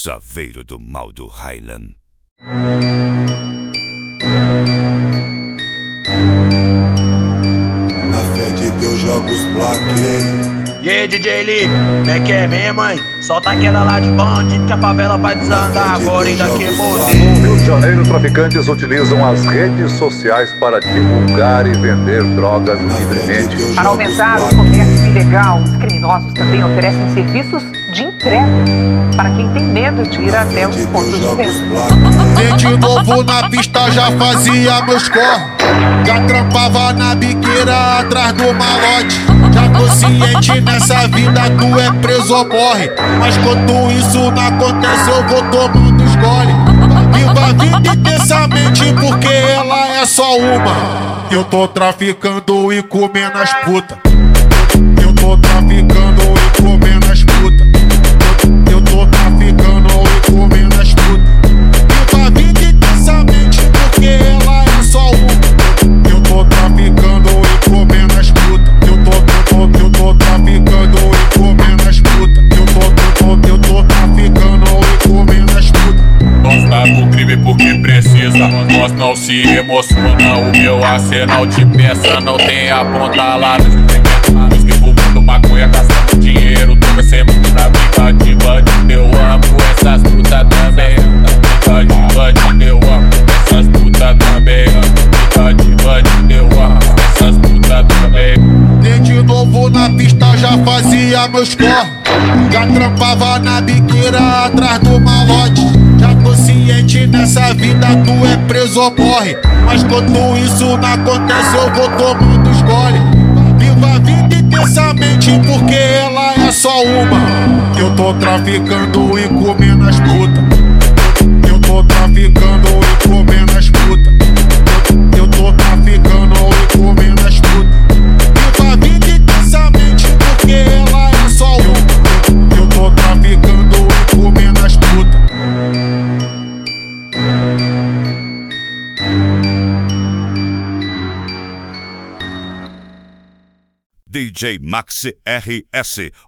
Saveiro do mal do Highland. Na fé de Deus joga os plaquês. E aí, DJ Lee, como é que é mesmo, hein? Solta aquela lá de bandido que a favela vai desandar agora, ainda queimou. No Rio de Janeiro, traficantes utilizam as redes sociais para divulgar e vender drogas livremente. Para aumentar o comércio ilegal, os criminosos também oferecem serviços de entrega para quem tem medo de ir até os pontos de venda. De novo na pista já fazia meus corre, já trampava na biqueira atrás do malote. Já tô ciente, nessa vida tu é preso ou morre, mas quando isso não acontece eu vou tomando os gole. Viva a vida intensamente porque ela é só uma. Eu tô traficando e comendo as putas. Eu tô traficando e comendo as putas. Eu tô traficando e comendo as putas. Viva a vida intensamente porque ela é só uma. Eu tô traficando e comendo as putas. Eu tô traficando e comendo as putas. Eu tô traficando e comendo as putas. Gosta do crime porque precisa, nós não se emociona. O meu arsenal de peça não tem a ponta lá. Os que fumando maconha gastando dinheiro, tô recebendo na vida de bandido. Eu amo essas putas também. Vida de bandido, eu amo essas putas também. Vida de bandido, eu amo essas putas também. De novo na pista já fazia meus corre, já trampava na biqueira atrás do malote. Já tô ciente, nessa vida tu é preso ou morre, mas quando isso não acontece eu vou tomando os gole. Viva a vida intensamente porque ela é só uma. Eu tô traficando e comendo as putas. Eu tô traficando e comendo as putas. Eu tô traficando e comendo as putas. Viva a vida intensamente porque ela é só uma. Eu tô traficando e comendo as putas. DJ Maxi RS,